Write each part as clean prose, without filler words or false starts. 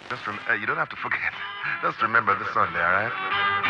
You don't have to forget. Just remember the Sunday, all right?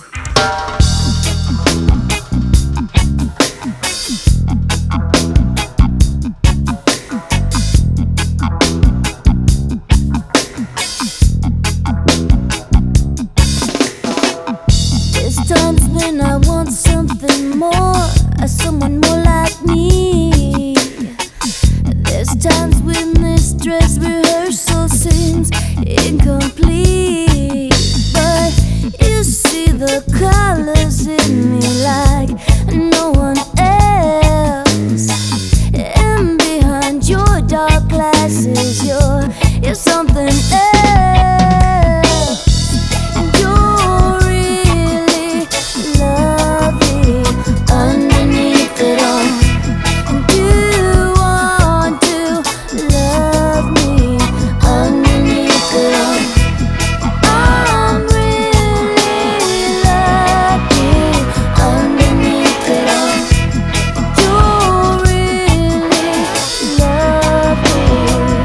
There's times when I want something more, someone more like me. There's times when this dress rehearsal seems incomplete, but you see the colors in me like no one else. And behind your dark glasses, you're something else. And you're really lovely underneath it all. And you want to love me underneath it all. I'm really lucky underneath it all. You're really lovely.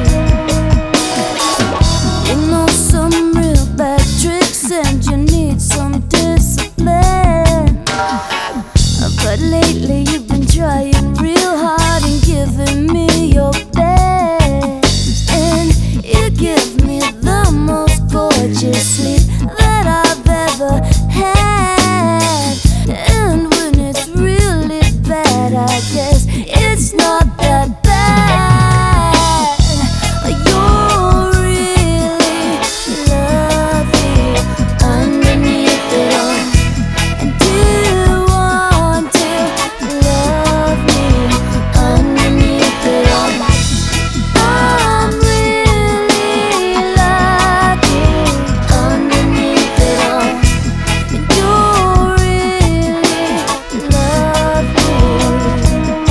You know some real bad tricks and you need some discipline. But lately you've been trying real hard and giving me your best. And you give me the most gorgeous sleep that I've ever had. And when it's really bad, I guess it's not that bad. You're really lovely underneath it all. And you want to love me underneath it all. I'm really lucky underneath it all. And you're really lovely.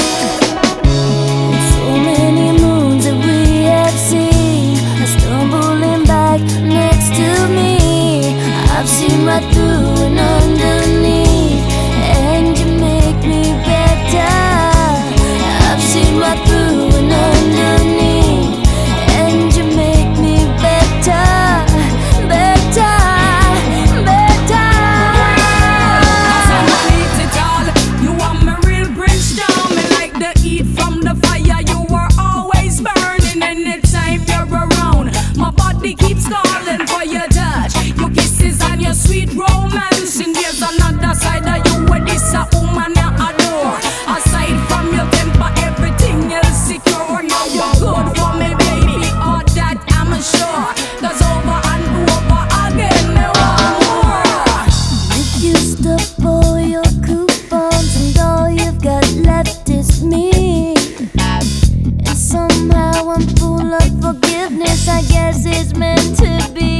So many moons that we have seen are stumbling back next to me. I've seen right through and underneath, and you make me better. I've seen right through and underneath, and you make me better, better, better. Underneath it all, you are my real Prince Charming, like the heat from the fire. You were always burning anytime you're around. My body keeps calling for your touch, your kisses and your sweet romance. And there's another side of you where this a woman I adore. Aside from your temper, everything else secure. Now you're good for me, baby. All that I'm sure. 'Cause over and over again, there are more. You used up all your coupons and all you've got left is me. And somehow I'm full of forgiveness, I guess it's meant to be.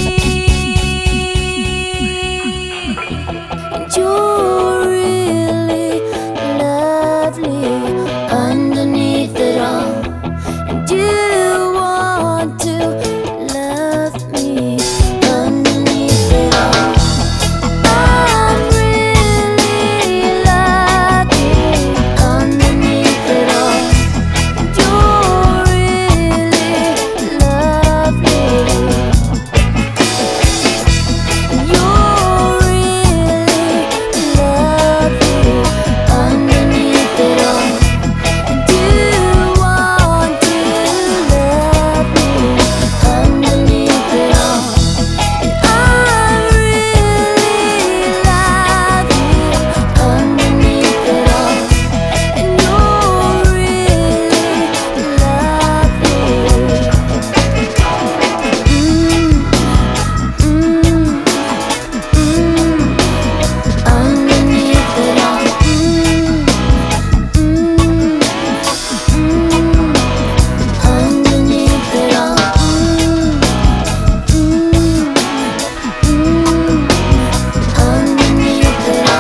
And you're really lovely underneath it all. And you want to love me underneath it all. I'm really lucky underneath it all. And you're really lovely. And you're really lovely underneath it all. And you want to love me underneath it all. And I'm really lucky underneath it all. And you're really lovely. Underneath it all. Underneath it all. Underneath it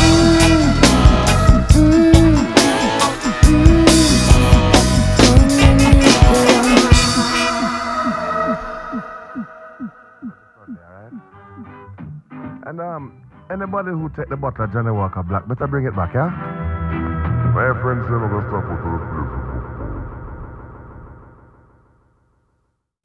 Sunday, all right? And anybody who take the bottle of Johnny Walker Black, better bring it back, yeah? My friends, never gonna stop with